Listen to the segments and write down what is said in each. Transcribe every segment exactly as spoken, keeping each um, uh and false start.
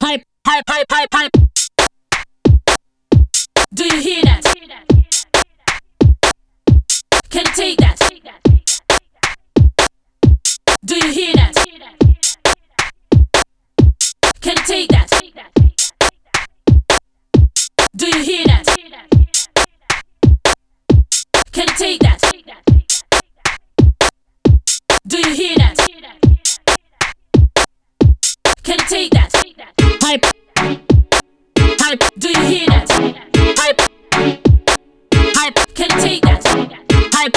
Hype, hype, hype, hype, hype. Do you hear that? Can you take that? Do you hear that? Can you take that? Do you hear that? Can you take that? Do you hear that? Can you take that? Hype, hype. Do you hear that? Hype, hype. Can you take that? Hype,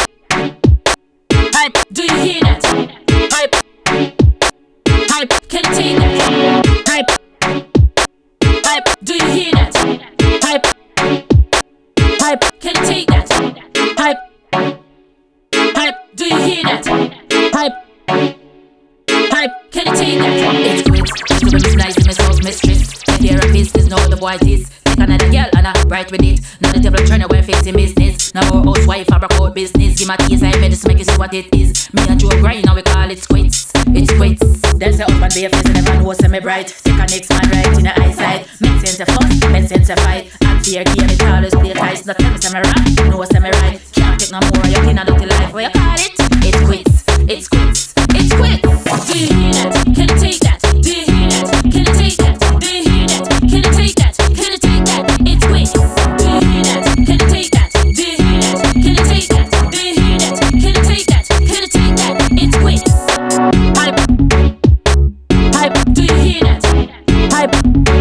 hype. Do you hear that? Hype, hype. Can you take that? Hype, hype. Do you hear that? Hype, hype. Can you take that? Hype, hype. Do you hear that? Hype, hype. Can you take that? It's quit. She's a women's nice, my soul's mistress. The therapist is know the boy this. Take another girl and I right with it. Now the devil trying to wear fixing business. Now more housewife fabric out business. Give my keys I medicine make you see what it is. Me and Joe grind now we call it squits. It's quits. Then say up and be a face and never know say me bright. Take a next man right in the eyesight. Make sense of fuss, make sense of fight. And fear game it always play tight. Not tell me say me right, no say me right. Can't take no more you cannot dirty life. What you call it? It's quits. It's quits. It's quits. Do you hear that? Can you take that? Do you hear that? Can you take that? Do you hear that? Can you take that? Can you take that? It's quits. Do you hear that? Can you take that? Do you hear that? Can you take that? Do you hear that? Can you take that? Can you take that? It's quits. Hype, hype. Do you hear that? Hype,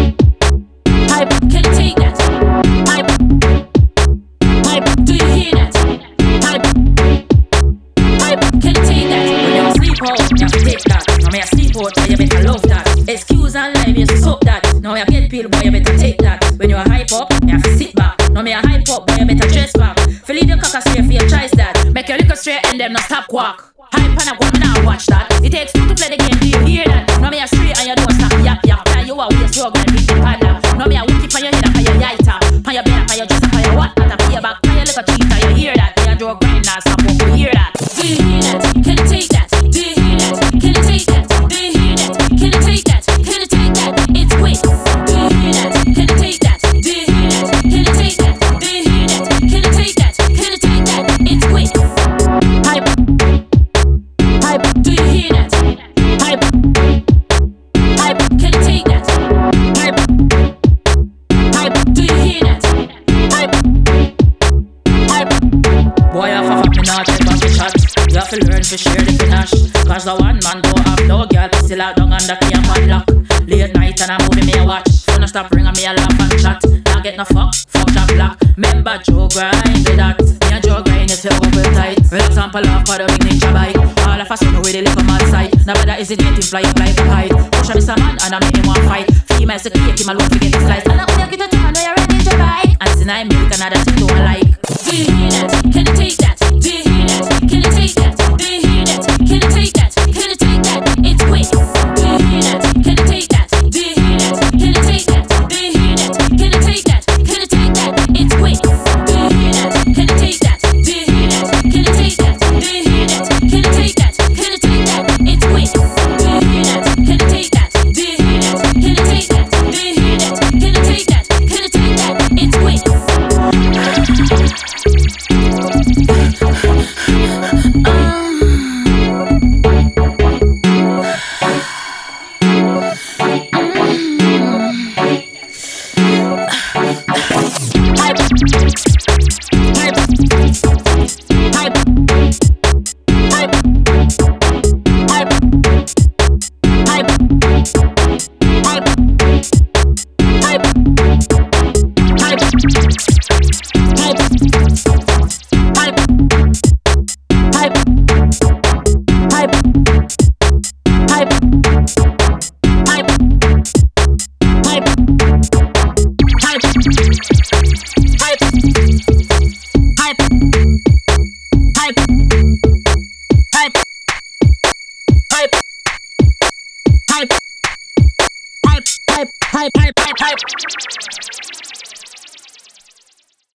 hype. Can you take that? Hype, hype. Do you hear that? Hype, hype. Can you take that? When you sleep out, you have to take that. Now me a sleep out, boy, you better love that. Excuse and lie, me used to suck that. Now you get pill, boy, you better take that. When you a hype up, you have to sit back. Now me a hype up, boy, you better dress back. Fi lead your cocker straight for your choice that. Make your liquor straight and them no stop quack. Hype and a go, me now watch that. It takes two to play the game, do you hear that? Now me a straight and you don't stop yap yap. Now you a waste, you a go and beat the padlock. Now me a wick it on your head and on your yaita. On your belly, on your dress, on your what not. On your back, on your little cheek, and you hear that. Me a draw grind now, stop up, you hear that. Do you hear that? Can you take that? Do you hear that? Can you take that? Do you hear that? Can you take that? Can you take that? It's quits. Do you hear that? Can you take that? Do you hear that? Can you take that? Do you hear that? Can you take that? Can you take that? It's quits. Hype, hype. Do you hear that? Hype, hype. Can you take that? Hype, hype. Do you hear that? Hype, hype. Boy, I fuck up me not take back the shot. You have to learn to share the panache. Cause the one man don't have no girl. Still out down under key and padlock. Late night and I'm moving me a watch. Phone stop ring and me a laugh and chat. Not get no fuck, fuck that black. Remember Joe grind with that. Me and Joe grind is over tight. Relax and pull off for the big ninja bike. All of a sudden with the little mad sight. Now better is it getting fly up like a kite. Push a miss a man and I make him one fight. Females to cake him alone to get the slice. And I only get a time and you're ready to bite. And since I make another thing don't like. Do you hear that? Can you take that? Do you hear that? Can you take that? Do you hear that? Can you take that? Can you take that? It's quits. Do you hear that? Can you take that? Do you hear that? Can you take that? Do you hear that? Can you take that? Can you take that? It's quits. Do you hear that? Can you take that? Do you hear that? Can you take that? Do you hear that? Can you take that? Can you take that? It's quits. Do you hear that? Can you take that? Do you hear that? Can you take that? Do you hear that? Can you take that? Can you take that? It's quits. Hype, hype, hype, hype, hype, hype.